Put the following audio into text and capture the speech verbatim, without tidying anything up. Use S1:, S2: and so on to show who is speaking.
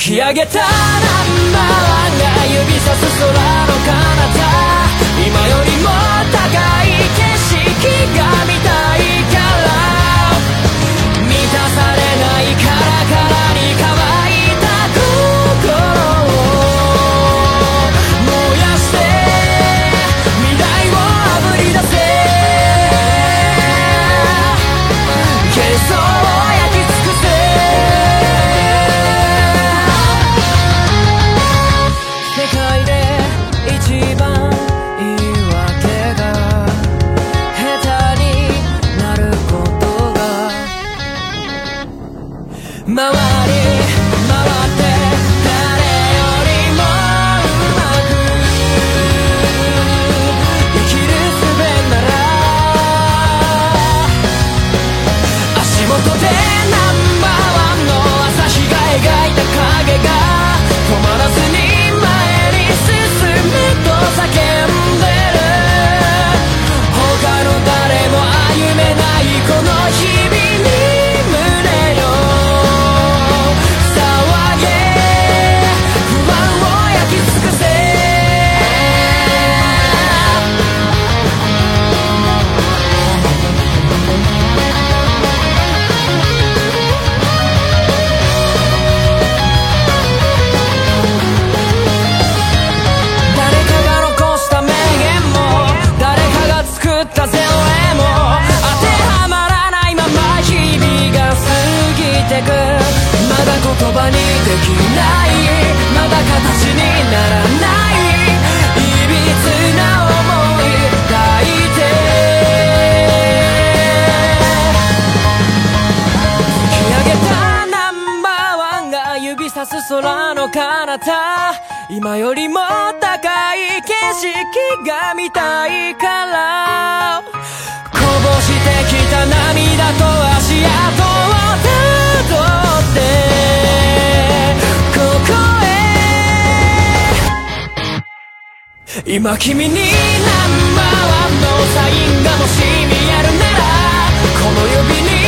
S1: き上げたナンバーワンが指さす空の彼方、今よりも高い景色が見たいから、満たされないカラカラに乾いた心を燃やして未来をあぶり出せ、幻想を焼き尽くせ、世界で一番言い訳が下手になることが回り回って誰よりもうまく生きる術なら、足元でナンバーワンの朝日が描いた影が止まらずに前に進むと叫んでる、他の誰も歩めないこの日々に胸よ騒げ、不安を焼き尽くせ、誰かが残した名言も誰かが作ったゼロへも当てはまらないまま日々が過ぎてく、まだ言葉にできない、まだ形にならない、いびつな想い抱いて、突き上げたナンバーワンが指さす空の彼方、今よりも高い景色が見たいから、こぼしてきた涙と足跡をたどってここへ、今君にナンバーワンのサインがもし見えるなら、この指に